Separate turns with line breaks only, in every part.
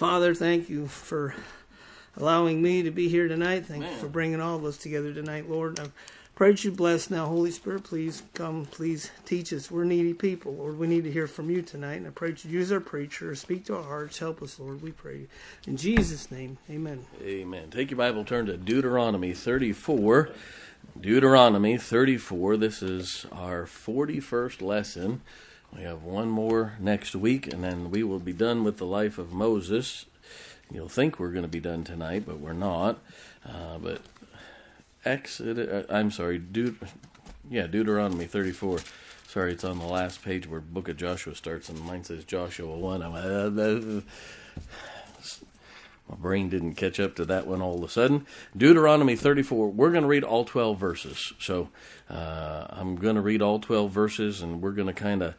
Father, thank you for allowing me to be here tonight. Thank
Amen.
you for bringing all of us together tonight, Lord. I pray that you bless now. Holy Spirit, please come, please teach us. We're needy people, Lord. We need to hear from you tonight. And I pray that you use our preacher, speak to our hearts, help us, Lord. We pray. In Jesus' name, amen.
Amen. Take your Bible, turn to Deuteronomy 34. Deuteronomy 34. This is our 41st lesson. We have one more next week, and then we will be done with the life of Moses. You'll think we're going to be done tonight, but we're not. But Deuteronomy 34. Sorry, it's on the last page where Book of Joshua starts, and mine says Joshua 1. My brain didn't catch up to that one all of a sudden. Deuteronomy 34, we're going to read all 12 verses. So I'm going to read all 12 verses, and we're going to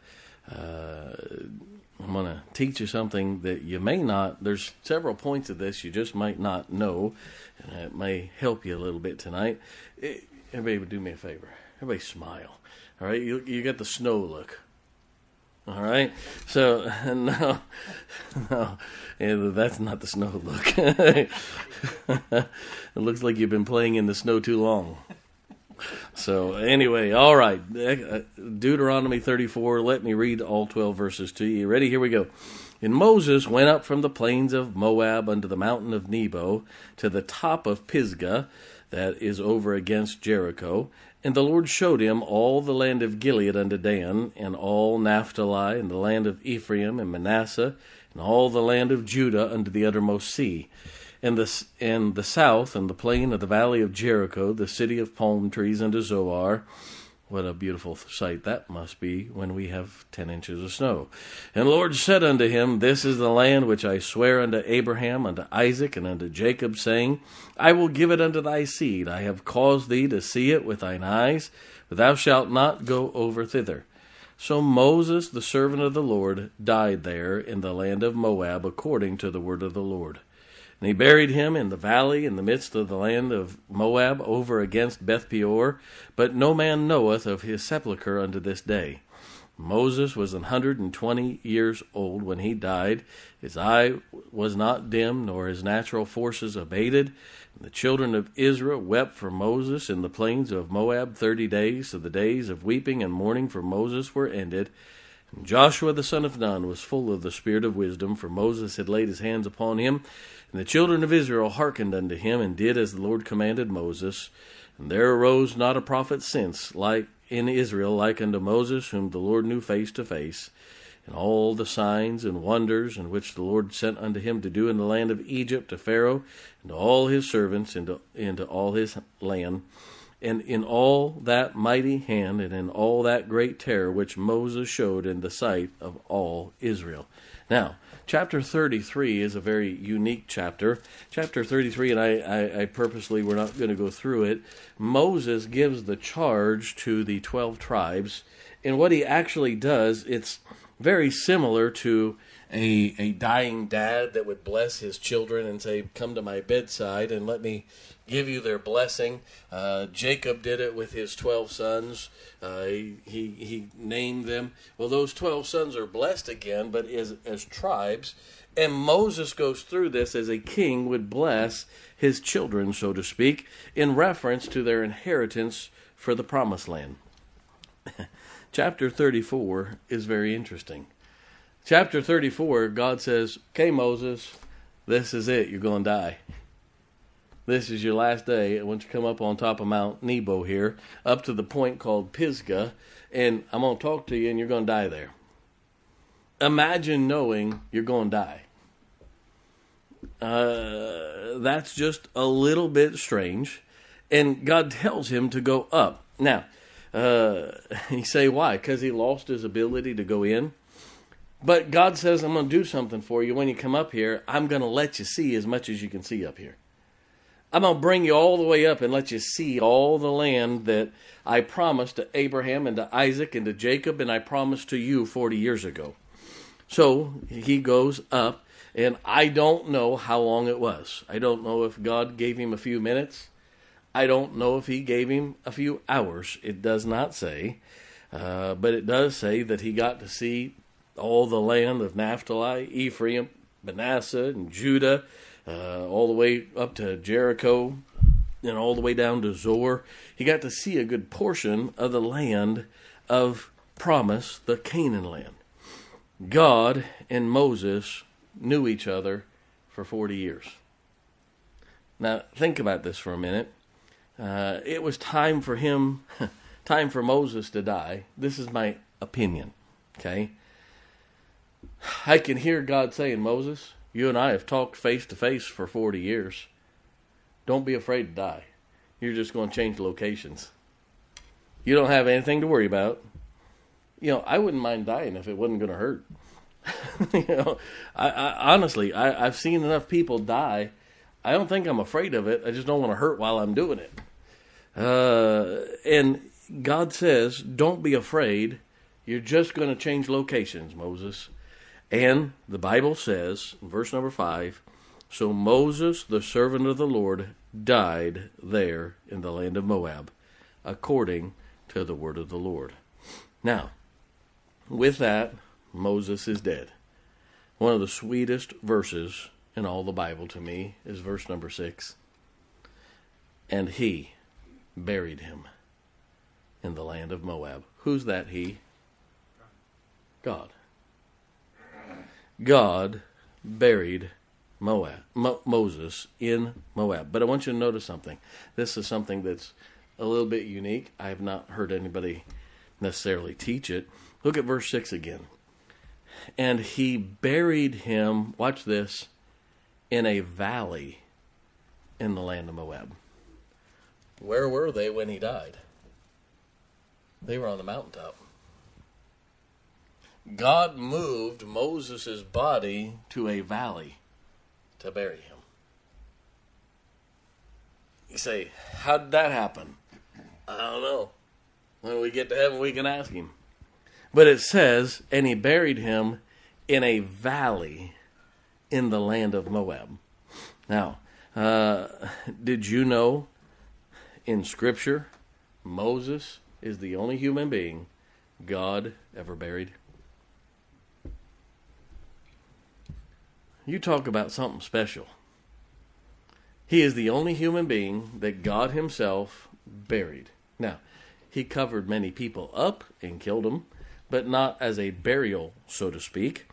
I'm going to teach you something that you may not, there's several points of this you just might not know, and it may help you a little bit tonight. Everybody do me a favor. Everybody smile. All right, you get the snow look. All right, so no, that's not the snow look. It looks like you've been playing in the snow too long. So anyway, all right, Deuteronomy 34, let me read all 12 verses to you. Ready? Here we go. And Moses went up from the plains of Moab unto the mountain of Nebo to the top of Pisgah, that is over against Jericho. And the Lord showed him all the land of Gilead unto Dan, and all Naphtali, and the land of Ephraim and Manasseh, and all the land of Judah unto the uttermost sea, and the south, and the plain of the valley of Jericho, the city of palm trees unto Zoar. What a beautiful sight that must be when we have 10 inches of snow. And the Lord said unto him, This is the land which I swear unto Abraham, unto Isaac, and unto Jacob, saying, I will give it unto thy seed. I have caused thee to see it with thine eyes, but thou shalt not go over thither. So Moses, the servant of the Lord, died there in the land of Moab, according to the word of the Lord. And he buried him in the valley in the midst of the land of Moab over against Beth Peor, but no man knoweth of his sepulchre unto this day. Moses was 120 years old when he died. His eye was not dim, nor his natural forces abated. And the children of Israel wept for Moses in the plains of Moab 30 days, so the days of weeping and mourning for Moses were ended. And Joshua the son of Nun was full of the spirit of wisdom, for Moses had laid his hands upon him. And the children of Israel hearkened unto him, and did as the Lord commanded Moses. And there arose not a prophet since, like in Israel, like unto Moses, whom the Lord knew face to face. And all the signs and wonders in which the Lord sent unto him to do in the land of Egypt to Pharaoh, and to all his servants, into all his land, and in all that mighty hand, and in all that great terror which Moses showed in the sight of all Israel. Now, chapter 33 is a very unique chapter. Chapter 33, and I purposely, we're not going to go through it. Moses gives the charge to the 12 tribes, and what he actually does, it's very similar to a dying dad that would bless his children and say, come to my bedside and let me give you their blessing. Jacob did it with his 12 sons. He named them. Well, those 12 sons are blessed again, but as tribes. And Moses goes through this as a king would bless his children, so to speak, in reference to their inheritance for the promised land. Chapter 34 is very interesting. Chapter 34, God says, okay, Moses, this is it. You're going to die. This is your last day. I want you to come up on top of Mount Nebo here, up to the point called Pisgah, and I'm going to talk to you, and you're going to die there. Imagine knowing you're going to die. That's just a little bit strange, and God tells him to go up. Now, you say, why? Because he lost his ability to go in? But God says, I'm going to do something for you. When you come up here, I'm going to let you see as much as you can see up here. I'm going to bring you all the way up and let you see all the land that I promised to Abraham and to Isaac and to Jacob, and I promised to you 40 years ago. So he goes up, and I don't know how long it was. I don't know if God gave him a few minutes. I don't know if he gave him a few hours. It does not say. But it does say that he got to see all the land of Naphtali, Ephraim, Manasseh and Judah, all the way up to Jericho, and all the way down to Zor. He got to see a good portion of the land of promise, the Canaan land. God and Moses knew each other for 40 years. Now, think about this for a minute. It was time for Moses to die. This is my opinion, okay? I can hear God saying, Moses, you and I have talked face to face for 40 years. Don't be afraid to die. You're just going to change locations. You don't have anything to worry about. I wouldn't mind dying if it wasn't going to hurt. I honestly, I've seen enough people die. I don't think I'm afraid of it. I just don't want to hurt while I'm doing it. And God says, don't be afraid. You're just going to change locations, Moses. And the Bible says, in verse number 5, so Moses, the servant of the Lord, died there in the land of Moab, according to the word of the Lord. Now, with that, Moses is dead. One of the sweetest verses in all the Bible to me is verse number 6. And he buried him in the land of Moab. Who's that he? God. God buried Moses in Moab. But I want you to notice something. This is something that's a little bit unique. I have not heard anybody necessarily teach it. Look at verse 6 again. And he buried him, watch this, in a valley in the land of Moab. Where were they when he died? They were on the mountaintop. God moved Moses' body to a valley to bury him. You say, how did that happen? I don't know. When we get to heaven, we can ask him. But it says, and he buried him in a valley in the land of Moab. Now, did you know in Scripture, Moses is the only human being God ever buried? You talk about something special. He is the only human being that God himself buried. Now, he covered many people up and killed them, but not as a burial, so to speak.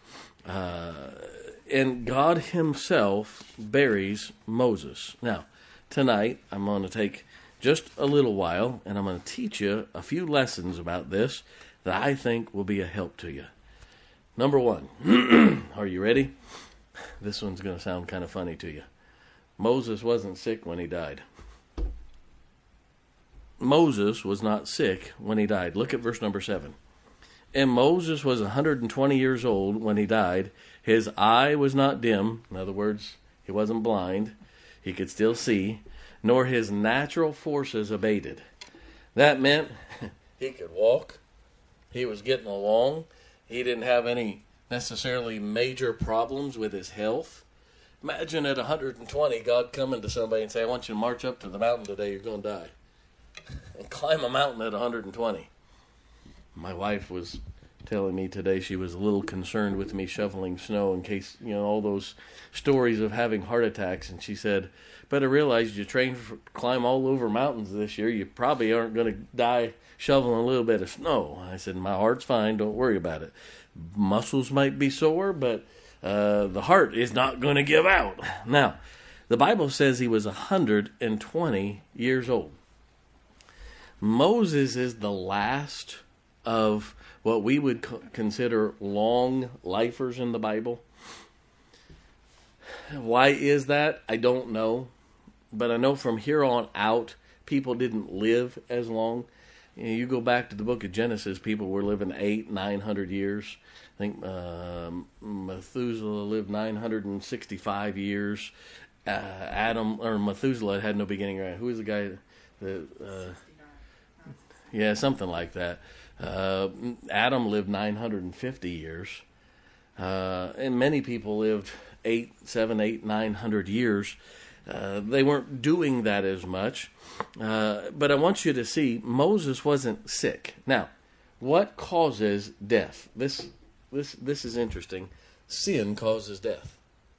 And God himself buries Moses. Now, tonight, I'm going to take just a little while, and I'm going to teach you a few lessons about this that I think will be a help to you. Number 1, are you ready? This one's going to sound kind of funny to you. Moses wasn't sick when he died. Moses was not sick when he died. Look at verse number 7. And Moses was 120 years old when he died. His eye was not dim. In other words, he wasn't blind. He could still see. Nor his natural forces abated. That meant he could walk. He was getting along. He didn't have any necessarily major problems with his health. Imagine at 120, God coming to somebody and say, I want you to march up to the mountain today, you're going to die. And climb a mountain at 120. My wife was telling me today she was a little concerned with me shoveling snow in case, all those stories of having heart attacks. And she said, but I realized you trained to climb all over mountains this year. You probably aren't going to die shoveling a little bit of snow. I said, my heart's fine. Don't worry about it. Muscles might be sore, but the heart is not going to give out. Now, the Bible says he was 120 years old. Moses is the last of what we would consider long lifers in the Bible. Why is that? I don't know. But I know from here on out, people didn't live as long. You go back to the book of Genesis, people were living 900 years. I think Methuselah lived 965 years. Methuselah had no beginning, right? Who is the guy that... yeah, something like that. Adam lived 950 years. And many people lived 900 years. They weren't doing that as much. But I want you to see, Moses wasn't sick. Now, what causes death? This is interesting. Sin causes death.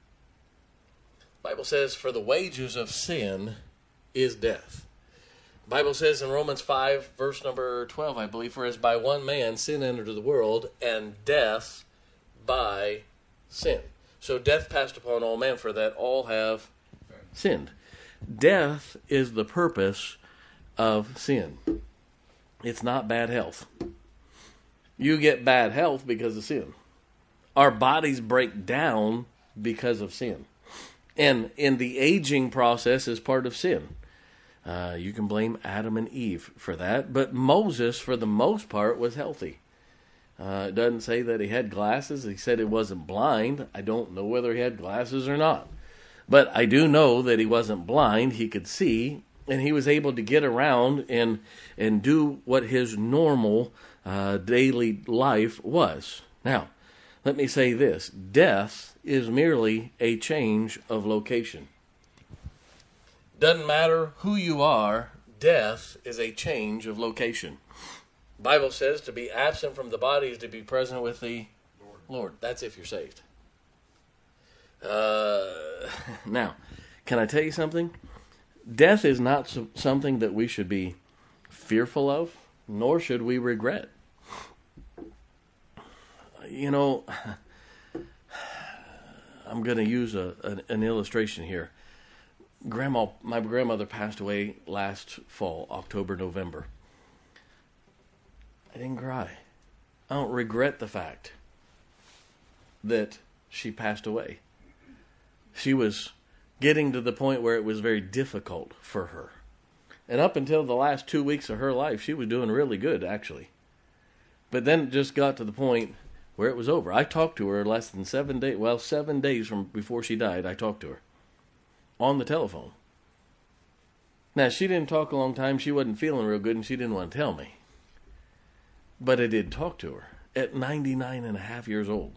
The Bible says, for the wages of sin is death. The Bible says in Romans 5, verse number 12, I believe, for as by one man sin entered into the world, and death by sin. So death passed upon all men, for that all have sinned. Death is the purpose of sin. It's not bad health. You get bad health because of sin. Our bodies break down because of sin. And in the aging process is part of sin. You can blame Adam and Eve for that. But Moses, for the most part, was healthy. It doesn't say that he had glasses. He said he wasn't blind. I don't know whether he had glasses or not. But I do know that he wasn't blind. He could see. And he was able to get around and do what his normal daily life was. Now, let me say this. Death is merely a change of location. Doesn't matter who you are, death is a change of location. The Bible says to be absent from the body is to be present with the Lord. That's if you're saved. Now, can I tell you something? Death is not something that we should be fearful of, nor should we regret. You know, I'm going to use an illustration here. My grandmother passed away last fall, October, November. I didn't cry. I don't regret the fact that she passed away. She was getting to the point where it was very difficult for her. And up until the last 2 weeks of her life, she was doing really good, actually. But then it just got to the point where it was over. I talked to her less than 7 days, 7 days from before she died, I talked to her on the telephone. Now, she didn't talk a long time. She wasn't feeling real good, and she didn't want to tell me. But I did talk to her at 99 and a half years old.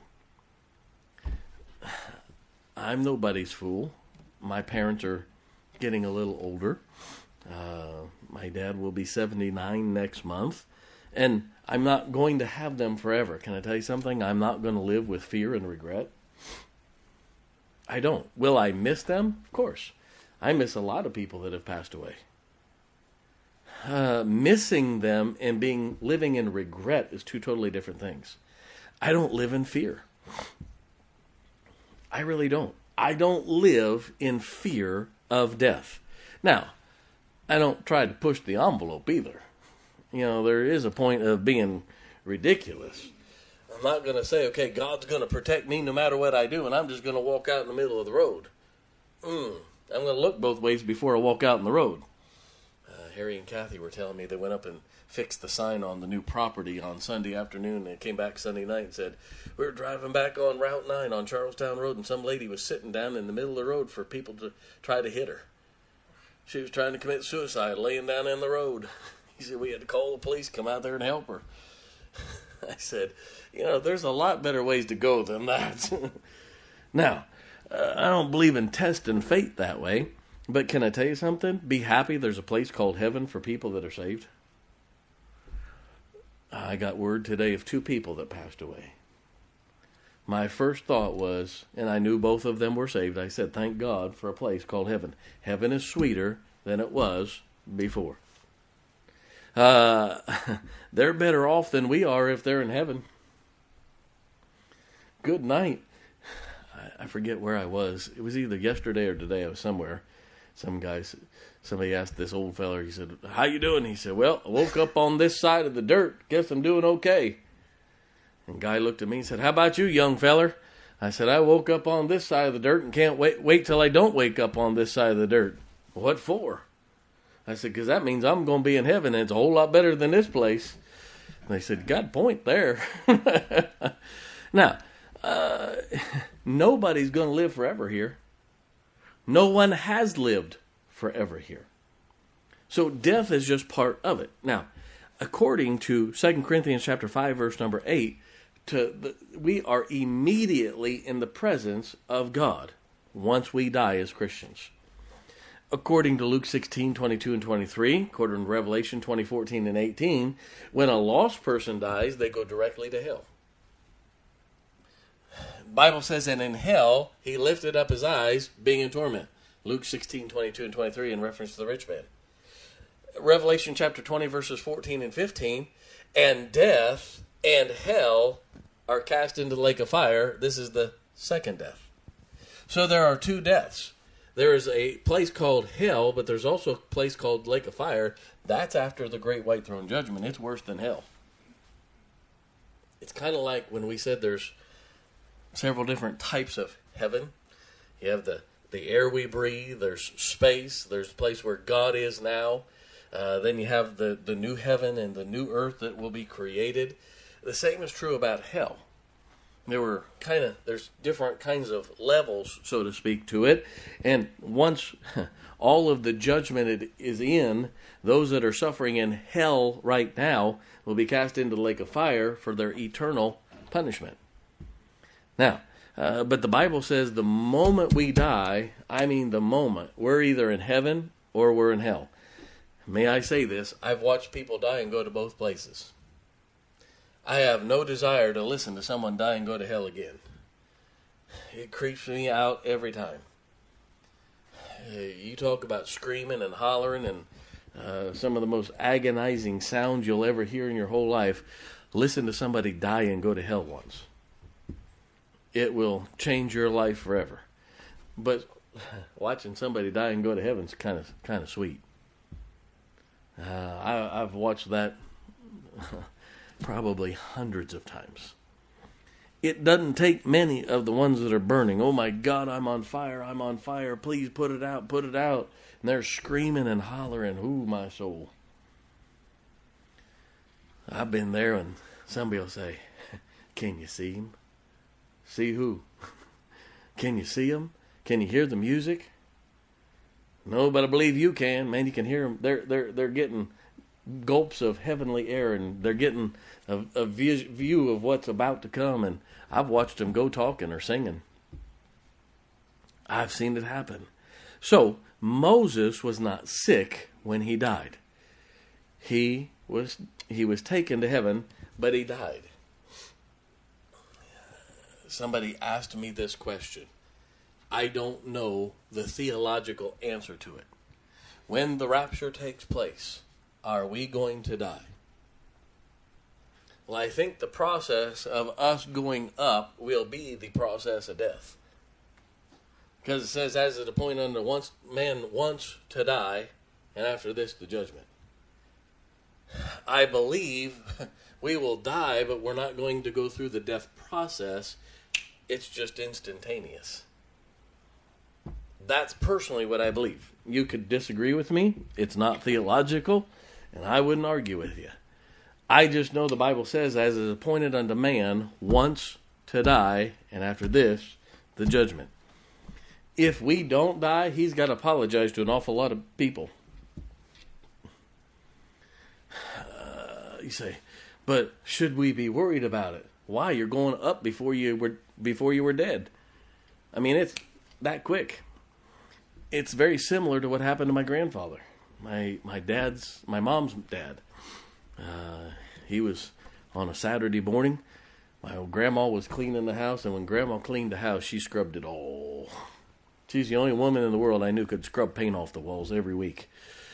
I'm nobody's fool. My parents are getting a little older. My dad will be 79 next month. And I'm not going to have them forever. Can I tell you something? I'm not going to live with fear and regret. I don't. Will I miss them? Of course. I miss a lot of people that have passed away. Missing them and living in regret is two totally different things. I don't live in fear. I really don't. I don't live in fear of death. Now, I don't try to push the envelope either. You know, there is a point of being ridiculous. I'm not going to say, okay, God's going to protect me no matter what I do, and I'm just going to walk out in the middle of the road. I'm going to look both ways before I walk out in the road. Harry and Kathy were telling me they went up and fixed the sign on the new property on Sunday afternoon. They came back Sunday night and said, we were driving back on Route 9 on Charlestown Road, and some lady was sitting down in the middle of the road for people to try to hit her. She was trying to commit suicide, laying down in the road. He said we had to call the police, come out there and help her. I said, you know, there's a lot better ways to go than that. Now, I don't believe in testing fate that way, but can I tell you something? Be happy there's a place called heaven for people that are saved. I got word today of 2 people that passed away. My first thought was, and I knew both of them were saved, I said, thank God for a place called heaven. Heaven is sweeter than it was before. They're better off than we are if they're in heaven. Good night. I forget where I was. It was either yesterday or today. I was somewhere. Somebody asked this old fella, he said, how you doing? He said, well, I woke up on this side of the dirt. Guess I'm doing okay. And the guy looked at me and said, how about you, young feller? I said, I woke up on this side of the dirt and can't wait till I don't wake up on this side of the dirt. What for? I said, because that means I'm going to be in heaven, and it's a whole lot better than this place. And they said, got a point there. Now, nobody's going to live forever here. No one has lived forever here. So death is just part of it. Now, according to 2 Corinthians chapter 5, verse number 8, we are immediately in the presence of God once we die as Christians. According to Luke 16, 22 and 23, according to Revelation 20, 14 and 18, when a lost person dies, they go directly to hell. Bible says, and in hell he lifted up his eyes, being in torment. Luke 16:22 and 23 in reference to the rich man. Revelation chapter 20, verses 14 and 15, and death and hell are cast into the lake of fire. This is the second death. So there are two deaths. There is a place called hell, but there's also a place called lake of fire. That's after the great white throne judgment. It's worse than hell. It's kind of like when we said there's several different types of heaven. You have the air we breathe, there's space, there's the place where God is now. Then you have the new heaven and the new earth that will be created. The same is true about hell. There's different kinds of levels, so to speak, to it. And once all of the judgment is in, those that are suffering in hell right now will be cast into the lake of fire for their eternal punishment. Now, but the Bible says the moment we die, I mean the moment, we're either in heaven or we're in hell. May I say this? I've watched people die and go to both places. I have no desire to listen to someone die and go to hell again. It creeps me out every time. You talk about screaming and hollering and some of the most agonizing sounds you'll ever hear in your whole life. Listen to somebody die and go to hell once. It will change your life forever. But watching somebody die and go to heaven is kind of sweet. I've watched that probably hundreds of times. It doesn't take many of the ones that are burning. Oh my God, I'm on fire, please put it out. And they're screaming and hollering, ooh, my soul. I've been there and somebody will say, can you see him? See who? Can you see him? Can you hear the music? No, but I believe you can. Man, you can hear them. They're getting gulps of heavenly air, and they're getting a view of what's about to come. And I've watched them go talking or singing. I've seen it happen. So Moses was not sick when he died. He was taken to heaven, but he died. Somebody asked me this question. I don't know the theological answer to it. When the rapture takes place, are we going to die? Well, I think the process of us going up will be the process of death. Because it says, as it appointed unto man once to die, and after this the judgment. I believe we will die, but we're not going to go through the death process. It's just instantaneous. That's personally what I believe. You could disagree with me. It's not theological, and I wouldn't argue with you. I just know the Bible says, as is appointed unto man once to die, and after this, the judgment. If we don't die, he's got to apologize to an awful lot of people. You say, but should we be worried about it? Why? You're going up before you were dead. I mean, it's that quick. It's very similar to what happened to my grandfather, my mom's dad. He was on a Saturday morning. My old grandma was cleaning the house, and when grandma cleaned the house, she scrubbed it all. She's the only woman in the world I knew could scrub paint off the walls every week.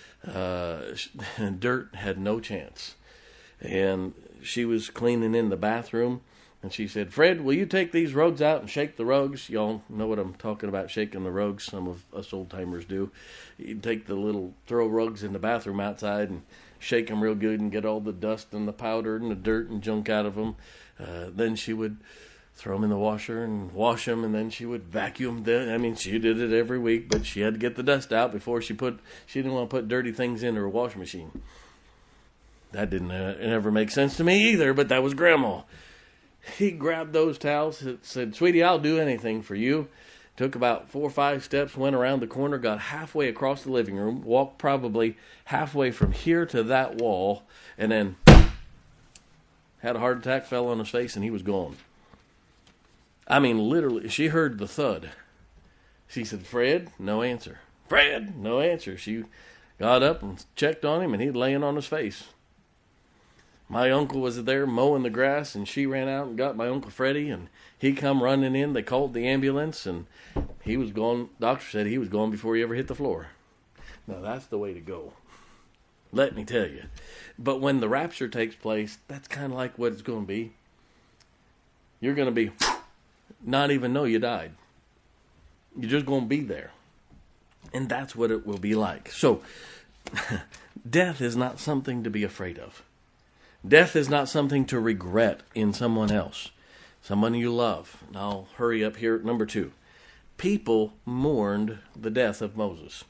Dirt had no chance. And she was cleaning in the bathroom, and she said, Fred, will you take these rugs out and shake the rugs? Y'all know what I'm talking about, shaking the rugs. Some of us old-timers do. You take the little throw rugs in the bathroom outside and shake them real good and get all the dust and the powder and the dirt and junk out of them. Then she would throw them in the washer and wash them, and then she would vacuum them. I mean, she did it every week, but she had to get the dust out before she didn't want to put dirty things in her washing machine. That didn't ever make sense to me either, but that was Grandma. He grabbed those towels, said, Sweetie, I'll do anything for you. Took about 4 or 5 steps, went around the corner, got halfway across the living room, walked probably halfway from here to that wall, and then had a heart attack, fell on his face, and he was gone. I mean, literally, she heard the thud. She said, Fred, no answer. Fred, no answer. She got up and checked on him, and he'd laying on his face. My uncle was there mowing the grass, and she ran out and got my Uncle Freddie, and he come running in. They called the ambulance, and he was gone. Doctor said he was gone before he ever hit the floor. Now, that's the way to go. Let me tell you. But when the rapture takes place, that's kind of like what it's going to be. You're going to be not even know you died. You're just going to be there. And that's what it will be like. So, death is not something to be afraid of. Death is not something to regret in someone else, someone you love. And I'll hurry up here. Number 2. People mourned the death of Moses.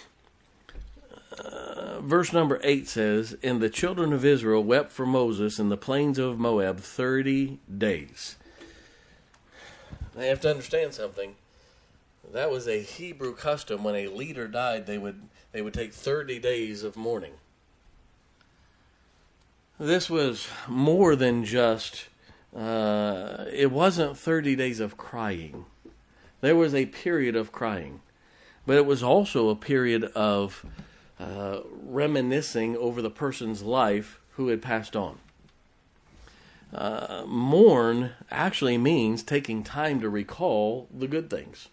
Verse number 8 says, "And the children of Israel wept for Moses in the plains of Moab 30 days. Now you have to understand something. That was a Hebrew custom. When a leader died, they would take 30 days of mourning. This was more than just, it wasn't 30 days of crying. There was a period of crying. But it was also a period of reminiscing over the person's life who had passed on. Mourn actually means taking time to recall the good things.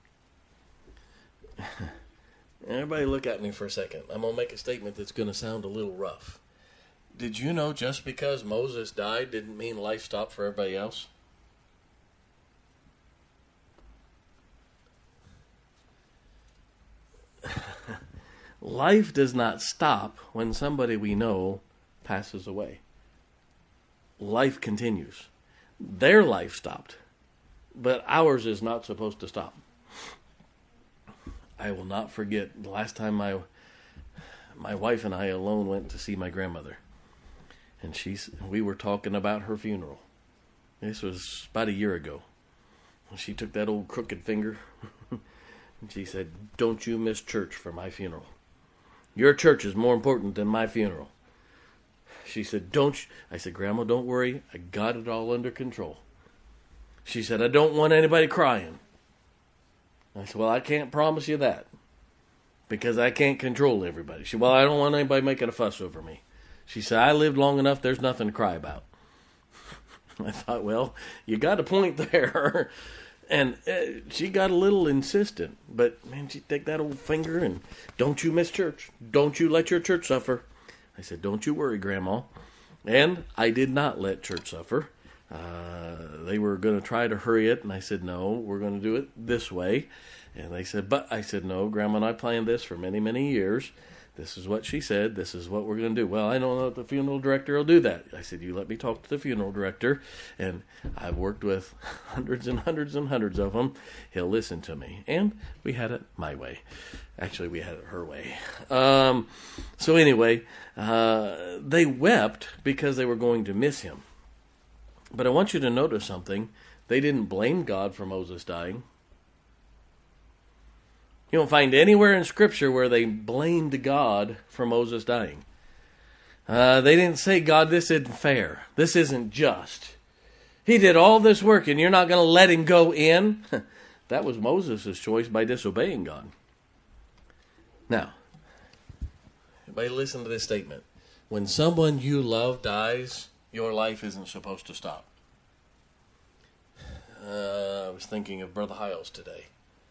Everybody look at me for a second. I'm going to make a statement that's going to sound a little rough. Did you know just because Moses died didn't mean life stopped for everybody else? Life does not stop when somebody we know passes away. Life continues. Their life stopped, but ours is not supposed to stop. I will not forget the last time my wife and I alone went to see my grandmother. And we were talking about her funeral. This was about a year ago. She took that old crooked finger and she said, "Don't you miss church for my funeral. Your church is more important than my funeral." She said, I said, "Grandma, don't worry. I got it all under control." She said, "I don't want anybody crying." I said, "Well, I can't promise you that because I can't control everybody." She said, "Well, I don't want anybody making a fuss over me." She said, "I lived long enough. There's nothing to cry about." I thought, well, you got a point there. And she got a little insistent. But, man, she'd take that old finger and, "Don't you miss church. Don't you let your church suffer." I said, "Don't you worry, Grandma." And I did not let church suffer. They were going to try to hurry it. And I said, "No, we're going to do it this way." And they said, "But," I said, "No, Grandma and I planned this for many, many years. This is what she said. This is what we're going to do." "Well, I don't know if the funeral director will do that." I said, "You let me talk to the funeral director." And I've worked with hundreds and hundreds and hundreds of them. He'll listen to me. And we had it my way. Actually, we had it her way. So anyway, they wept because they were going to miss him. But I want you to notice something. They didn't blame God for Moses dying. You don't find anywhere in Scripture where they blamed God for Moses dying. They didn't say, "God, this isn't fair. This isn't just. He did all this work and you're not going to let him go in." That was Moses' choice by disobeying God. Now, everybody listen to this statement. When someone you love dies, your life isn't supposed to stop. I was thinking of Brother Hiles today.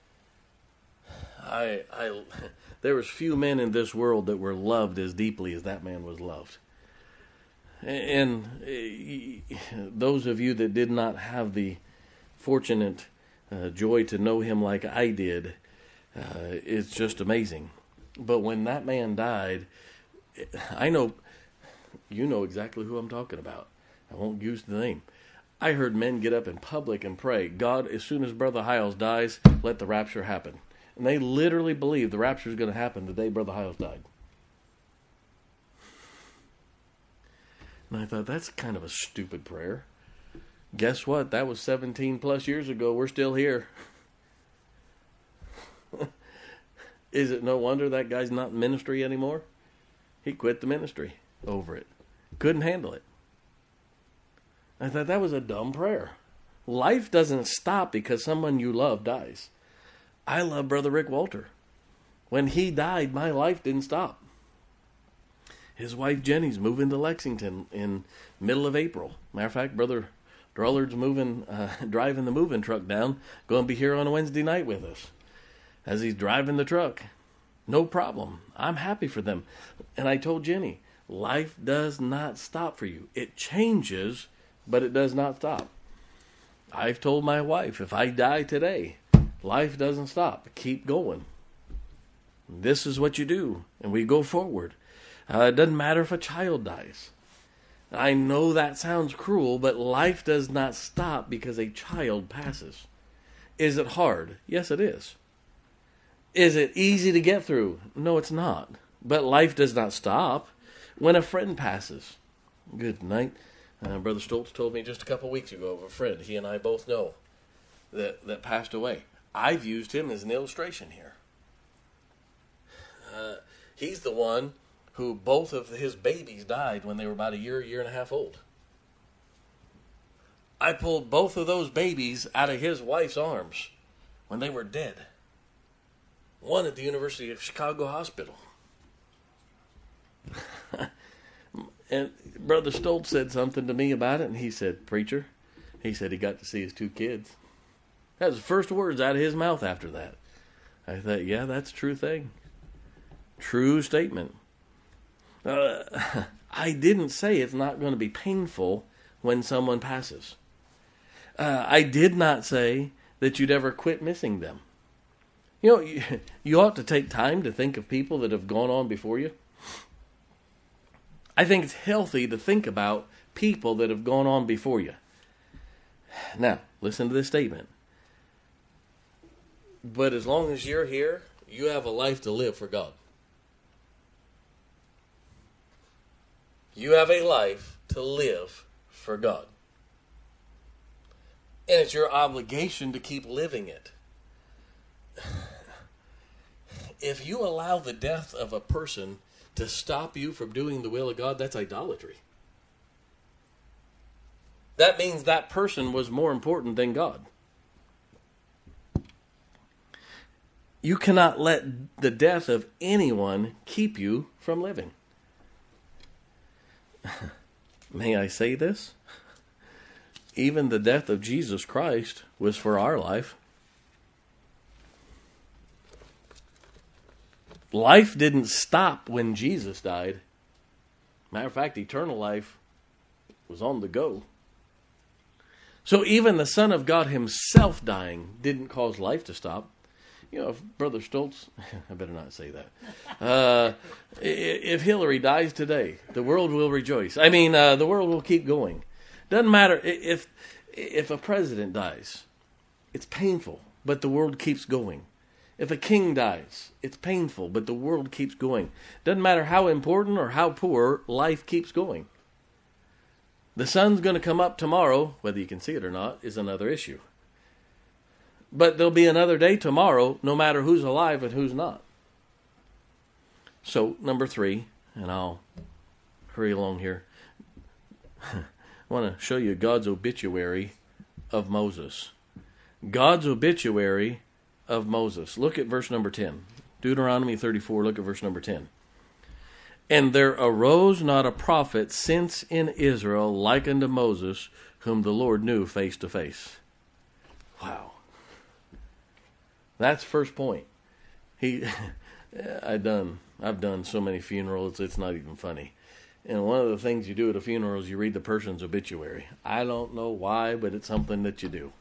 There was few men in this world that were loved as deeply as that man was loved. And those of you that did not have the fortunate joy to know him like I did, it's just amazing. But when that man died, I know, you know exactly who I'm talking about. I won't use the name. I heard men get up in public and pray, "God, as soon as Brother Hiles dies, let the rapture happen." And they literally believed the rapture is going to happen the day Brother Hiles died. And I thought, that's kind of a stupid prayer. Guess what? That was 17 plus years ago. We're still here. Is it no wonder that guy's not in ministry anymore? He quit the ministry over it. Couldn't handle it. I thought that was a dumb prayer. Life doesn't stop because someone you love dies. I love Brother Rick Walter. When he died, my life didn't stop. His wife Jenny's moving to Lexington in middle of April. Matter of fact, Brother Drollard's driving the moving truck down, going to be here on a Wednesday night with us. As he's driving the truck, no problem. I'm happy for them. And I told Jenny, life does not stop for you. It changes, but it does not stop. I've told my wife, if I die today, life doesn't stop. Keep going. This is what you do, and we go forward. It doesn't matter if a child dies. I know that sounds cruel, but life does not stop because a child passes. Is it hard? Yes, it is. Is it easy to get through? No, it's not. But life does not stop when a friend passes. Good night. Brother Stoltz told me just a couple weeks ago of a friend he and I both know that passed away. I've used him as an illustration here. He's the one who both of his babies died when they were about a year and a half old. I pulled both of those babies out of his wife's arms when they were dead. One at the University of Chicago Hospital. And Brother Stoltz said something to me about it, and he said, "Preacher," he said he got to see his two kids. That was the first words out of his mouth after that. I thought, yeah, that's a true thing. True statement. I didn't say it's not going to be painful when someone passes. I did not say that you'd ever quit missing them. You know, you ought to take time to think of people that have gone on before you. I think it's healthy to think about people that have gone on before you. Now, listen to this statement. But as long as you're here, you have a life to live for God. You have a life to live for God. And it's your obligation to keep living it. If you allow the death of a person to stop you from doing the will of God, that's idolatry. That means that person was more important than God. You cannot let the death of anyone keep you from living. May I say this? Even the death of Jesus Christ was for our life. Life didn't stop when Jesus died. Matter of fact, eternal life was on the go. So even the Son of God himself dying didn't cause life to stop. You know, if Brother Stoltz, I better not say that. If Hillary dies today, the world will rejoice. I mean, the world will keep going. Doesn't matter if a president dies. It's painful, but the world keeps going. If a king dies, it's painful, but the world keeps going. Doesn't matter how important or how poor, life keeps going. The sun's going to come up tomorrow, whether you can see it or not, is another issue. But there'll be another day tomorrow, no matter who's alive and who's not. So, number 3, and I'll hurry along here. I want to show you God's obituary of Moses. God's obituary of Moses. Look at verse number 10. Deuteronomy 34, look at verse number 10. And there arose not a prophet since in Israel like unto Moses, whom the Lord knew face to face. Wow. That's first point. I've done so many funerals, it's not even funny. And one of the things you do at a funeral is you read the person's obituary. I don't know why, but it's something that you do.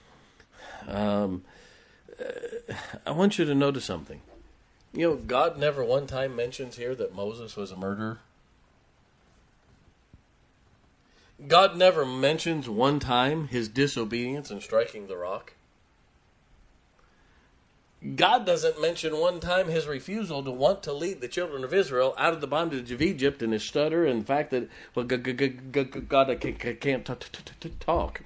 I want you to notice something. You know, God never one time mentions here that Moses was a murderer. God never mentions one time his disobedience in striking the rock. God doesn't mention one time his refusal to want to lead the children of Israel out of the bondage of Egypt, and his stutter and the fact that, well, God can't talk.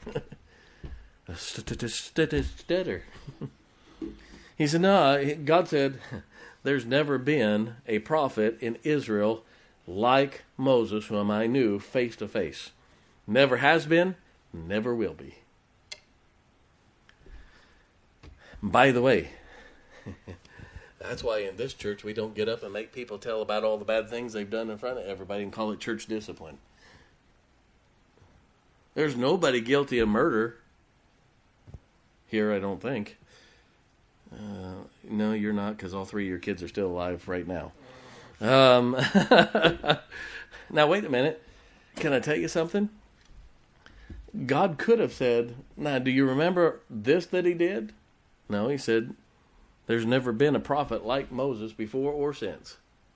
Stutter. He said, no, God said, there's never been a prophet in Israel like Moses, whom I knew face to face. Never has been, never will be. By the way, That's why in this church we don't get up and make people tell about all the bad things they've done in front of everybody and call it church discipline. There's nobody guilty of murder here, I don't think. No, you're not, because all three of your kids are still alive right now. Now, wait a minute. Can I tell you something? God could have said, now, do you remember this that he did? No, he said, there's never been a prophet like Moses before or since.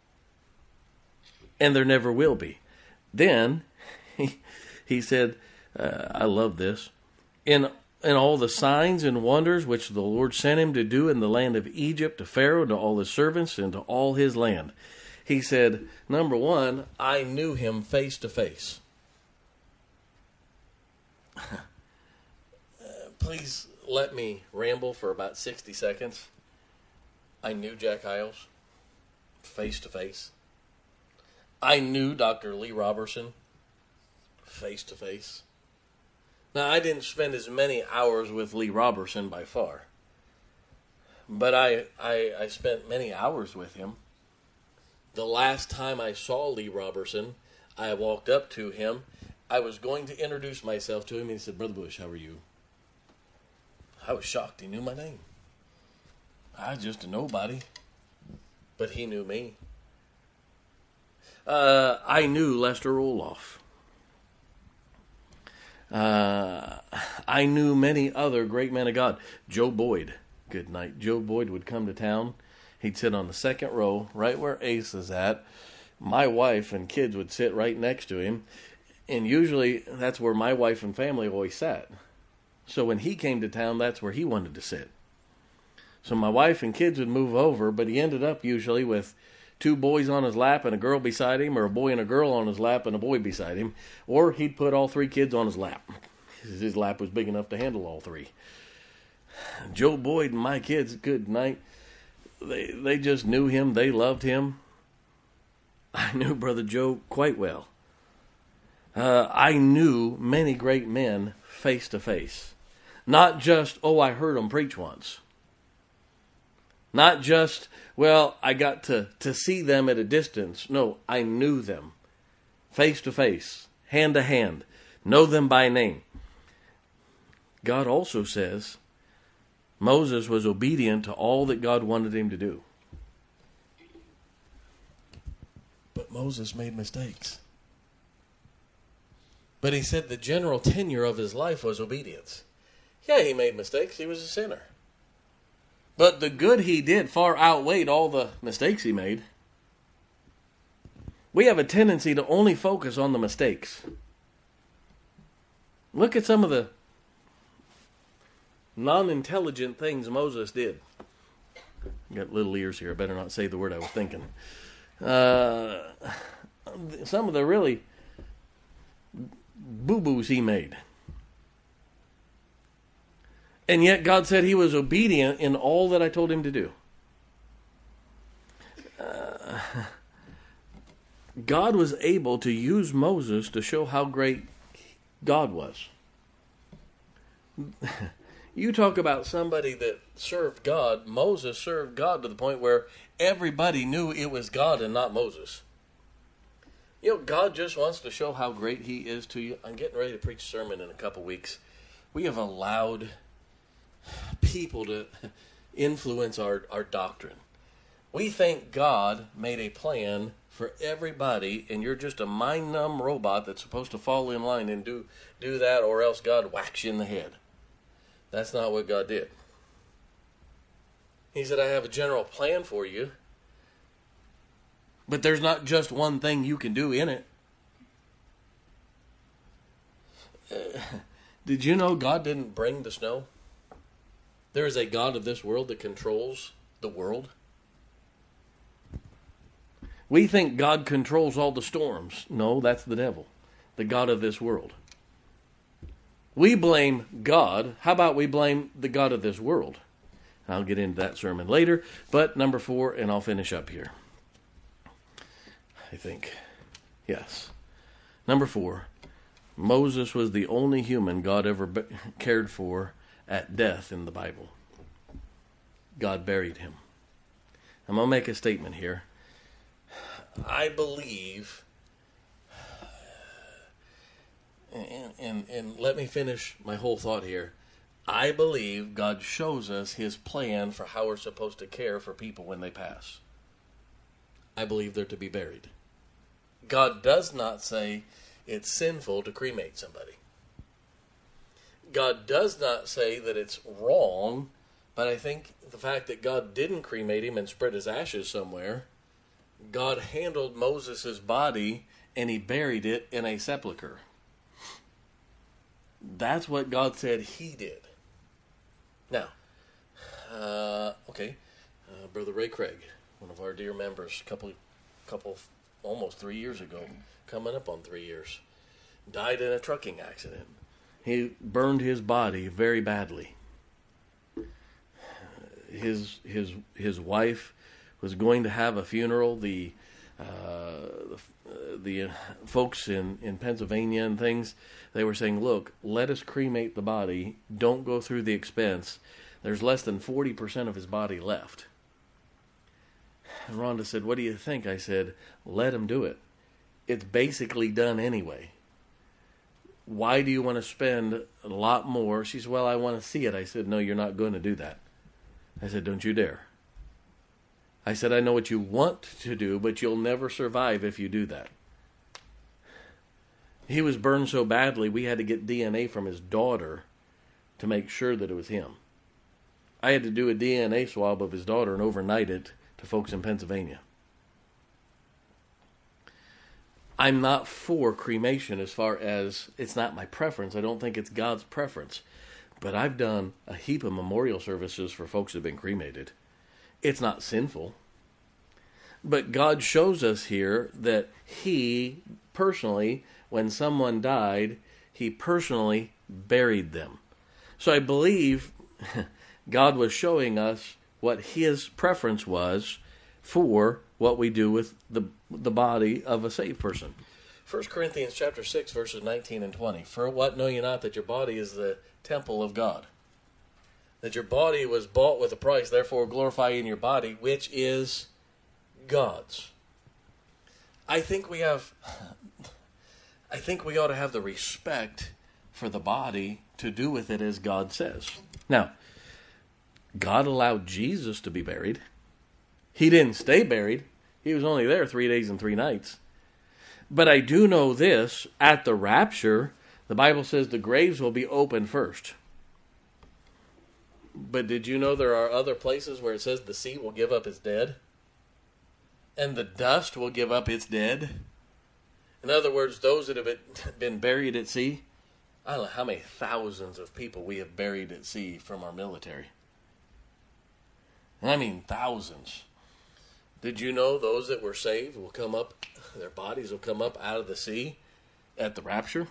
And there never will be. Then, he said, I love this, in all the signs and wonders which the Lord sent him to do in the land of Egypt, to Pharaoh, to all his servants, and to all his land. He said, number one, I knew him face to face. Please let me ramble for about 60 seconds. I knew Jack Hyles face to face. I knew Dr. Lee Roberson face to face. Now, I didn't spend as many hours with Lee Roberson by far, but I spent many hours with him. The last time I saw Lee Roberson, I walked up to him. I was going to introduce myself to him, and he said, Brother Bush, how are you? I was shocked. He knew my name. I was just a nobody, but he knew me. I knew Lester Roloff. I knew many other great men of God. Joe Boyd, good night. Joe Boyd would come to town. He'd sit on the second row, right where Ace is at. My wife and kids would sit right next to him. And usually that's where my wife and family always sat. So when he came to town, that's where he wanted to sit. So my wife and kids would move over, but he ended up usually with two boys on his lap and a girl beside him, or a boy and a girl on his lap and a boy beside him, or he'd put all three kids on his lap. His lap was big enough to handle all three. Joe Boyd and my kids, good night, they just knew him. They loved him. I knew Brother Joe quite well. I knew many great men face to face. Not just, I heard them preach once. Not just, I got to see them at a distance. No, I knew them face to face, hand to hand, know them by name. God also says Moses was obedient to all that God wanted him to do. But Moses made mistakes. But he said the general tenure of his life was obedience. Yeah, he made mistakes. He was a sinner. But the good he did far outweighed all the mistakes he made. We have a tendency to only focus on the mistakes. Look at some of the non-intelligent things Moses did. Got little ears here. I better not say the word I was thinking. Some of the really boo-boos he made. And yet God said he was obedient in all that I told him to do. God was able to use Moses to show how great God was. You talk about somebody that served God. Moses served God to the point where everybody knew it was God and not Moses. God just wants to show how great he is to you. I'm getting ready to preach a sermon in a couple weeks. We have allowed people to influence our doctrine. We think God made a plan for everybody, and you're just a mind-numb robot that's supposed to fall in line and do that, or else God whacks you in the head. That's not what God did. He said, I have a general plan for you, but there's not just one thing you can do in it. Did you know God didn't bring the snow? There is a God of this world that controls the world. We think God controls all the storms. No, that's the devil, the God of this world. We blame God. How about we blame the God of this world? I'll get into that sermon later. But number 4, and I'll finish up here. I think. Yes. Number 4. Moses was the only human God ever cared for at death in the Bible. God buried him. I'm going to make a statement here. I believe, and let me finish my whole thought here. I believe God shows us his plan for how we're supposed to care for people when they pass. I believe they're to be buried. God does not say it's sinful to cremate somebody. God does not say that it's wrong, but I think the fact that God didn't cremate him and spread his ashes somewhere, God handled Moses' body and he buried it in a sepulcher. That's what God said he did. Now, Brother Ray Craig, one of our dear members, couple, almost 3 years ago, coming up on 3 years, died in a trucking accident. He burned his body very badly. His wife was going to have a funeral. The folks in Pennsylvania and things, they were saying, look, let us cremate the body. Don't go through the expense. There's less than 40% of his body left. And Rhonda said, what do you think? I said, let him do it. It's basically done anyway. Why do you want to spend a lot more? She said, well, I want to see it. I said, no, you're not going to do that. I said, don't you dare. I said, I know what you want to do, but you'll never survive if you do that. He was burned so badly, we had to get DNA from his daughter to make sure that it was him. I had to do a DNA swab of his daughter and overnight it to folks in Pennsylvania. I'm not for cremation as far as it's not my preference. I don't think it's God's preference. But I've done a heap of memorial services for folks that have been cremated. It's not sinful. But God shows us here that he personally, when someone died, he personally buried them. So I believe God was showing us what his preference was for what we do with the body of a saved person. 1 Corinthians chapter 6, verses 19 and 20. For what know you not that your body is the temple of God? That your body was bought with a price, therefore glorify in your body, which is God's. I think we ought to have the respect for the body to do with it as God says. Now, God allowed Jesus to be buried. He didn't stay buried. He was only there 3 days and 3 nights. But I do know this, at the rapture, the Bible says the graves will be opened first. But did you know there are other places where it says the sea will give up its dead? And the dust will give up its dead? In other words, those that have been buried at sea, I don't know how many thousands of people we have buried at sea from our military. And I mean thousands. Did you know those that were saved will come up, their bodies will come up out of the sea at the rapture?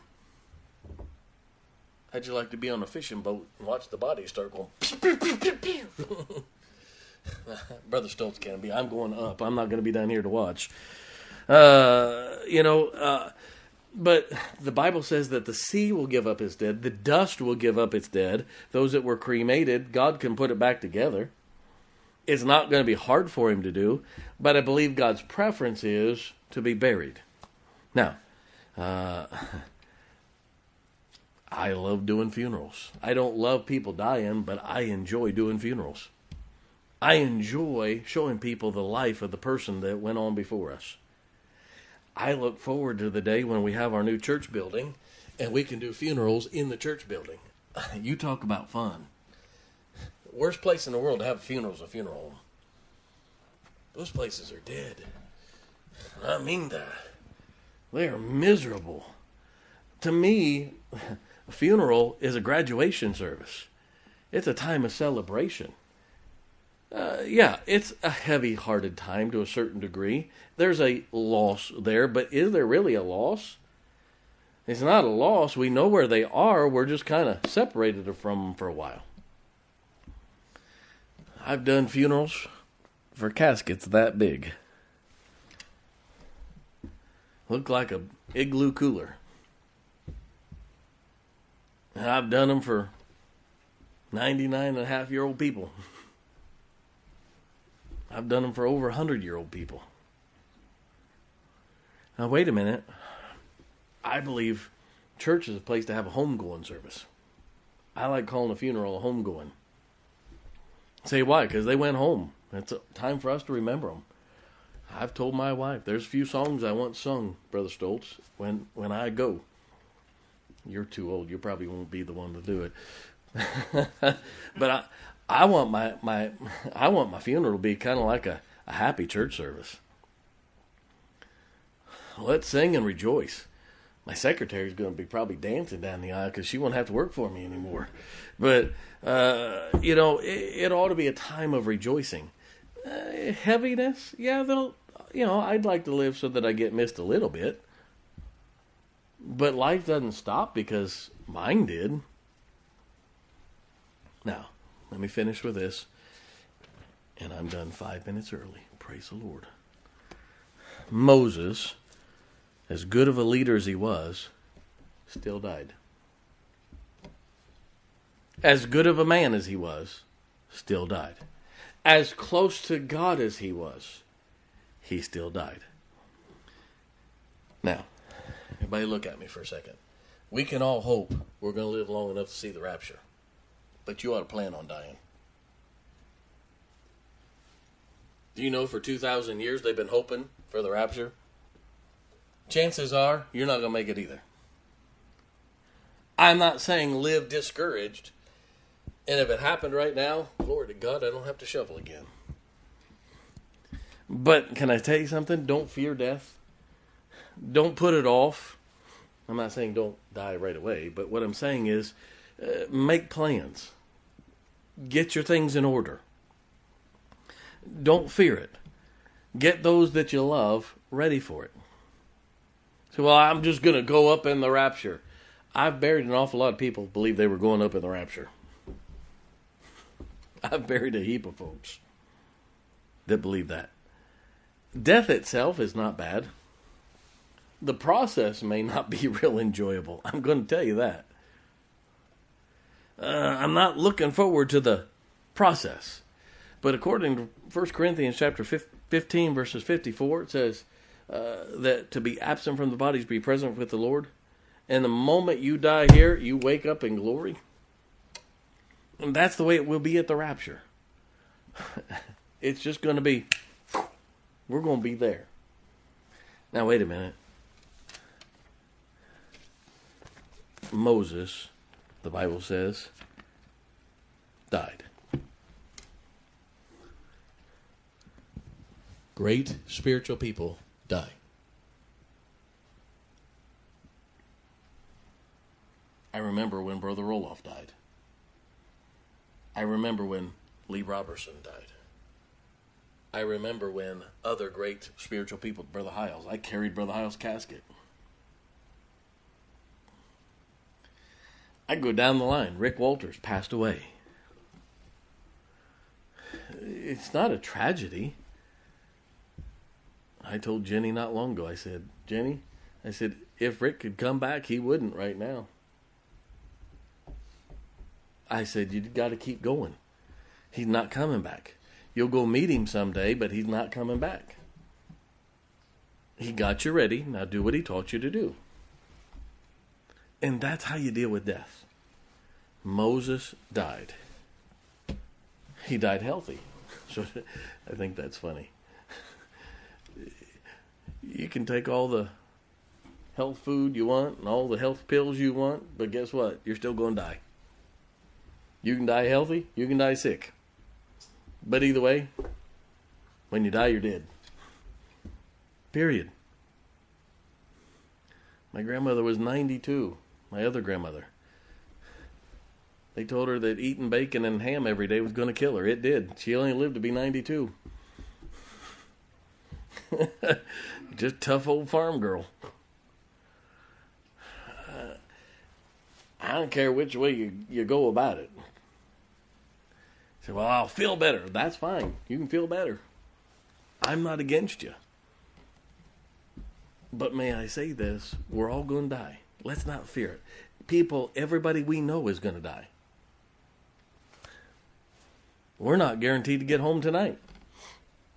How'd you like to be on a fishing boat and watch the bodies start going pew, pew, pew, pew, pew. Brother Stoltz can be. I'm going up. I'm not going to be down here to watch. But the Bible says that the sea will give up its dead. The dust will give up its dead. Those that were cremated, God can put it back together. It's not going to be hard for him to do, but I believe God's preference is to be buried. Now, I love doing funerals. I don't love people dying, but I enjoy doing funerals. I enjoy showing people the life of the person that went on before us. I look forward to the day when we have our new church building and we can do funerals in the church building. You talk about fun. Worst place in the world to have a funeral is a funeral home. Those places are dead. I mean that. They are miserable. To me, a funeral is a graduation service. It's a time of celebration. It's a heavy-hearted time to a certain degree. There's a loss there, but is there really a loss? It's not a loss. We know where they are. We're just kind of separated from them for a while. I've done funerals for caskets that big. Look like a igloo cooler. And I've done them for 99-and-a-half-year-old people. I've done them for over 100-year-old people. Now, wait a minute. I believe church is a place to have a homegoing service. I like calling a funeral a homegoing. Say why? Because they went home. It's a time for us to remember them. I've told my wife, there's a few songs I want sung, Brother Stoltz, when I go. You're too old. You probably won't be the one to do it. But I want my funeral to be kind of like a happy church service. Let's sing and rejoice. My secretary's going to be probably dancing down the aisle because she won't have to work for me anymore. But, it ought to be a time of rejoicing. Heaviness? Yeah, I'd like to live so that I get missed a little bit. But life doesn't stop because mine did. Now, let me finish with this. And I'm done 5 minutes early. Praise the Lord. Moses, as good of a leader as he was, still died. As good of a man as he was, still died. As close to God as he was, he still died. Now, everybody look at me for a second. We can all hope we're going to live long enough to see the rapture. But you ought to plan on dying. Do you know for 2,000 years they've been hoping for the rapture? Chances are you're not going to make it either. I'm not saying live discouraged. And if it happened right now, glory to God, I don't have to shovel again. But can I tell you something? Don't fear death. Don't put it off. I'm not saying don't die right away, but what I'm saying is make plans. Get your things in order. Don't fear it. Get those that you love ready for it. So, well, I'm just going to go up in the rapture. I've buried an awful lot of people who believe they were going up in the rapture. I've buried a heap of folks that believe that. Death itself is not bad. The process may not be real enjoyable. I'm going to tell you that. I'm not looking forward to the process. But according to 1 Corinthians chapter 15, verses 54, it says that to be absent from the body is to be present with the Lord. And the moment you die here, you wake up in glory. And that's the way it will be at the rapture. It's just going to be, we're going to be there. Now, wait a minute. Moses, the Bible says, died. Great spiritual people die. I remember when Brother Roloff died. I remember when Lee Robertson died. I remember when other great spiritual people, Brother Hiles, I carried Brother Hiles' casket. I go down the line. Rick Walters passed away. It's not a tragedy. I told Jenny not long ago, I said, Jenny, if Rick could come back, he wouldn't right now. I said, you got to keep going. He's not coming back. You'll go meet him someday, but he's not coming back. He got you ready. Now do what he taught you to do. And that's how you deal with death. Moses died. He died healthy. So I think that's funny. You can take all the health food you want and all the health pills you want, but guess what? You're still going to die. You can die healthy, you can die sick. But either way, when you die, you're dead. Period. My grandmother was 92, my other grandmother. They told her that eating bacon and ham every day was going to kill her. It did. She only lived to be 92. Just tough old farm girl. I don't care which way you go about it. Say, well, I'll feel better. That's fine. You can feel better. I'm not against you. But may I say this? We're all going to die. Let's not fear it. Everybody we know is going to die. We're not guaranteed to get home tonight.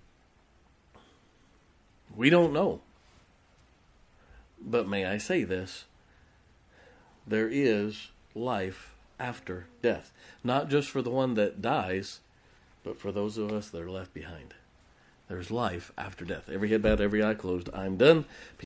We don't know. But may I say this? There is life after death. Not just for the one that dies, but for those of us that are left behind. There's life after death. Every head bowed, every eye closed. I'm done.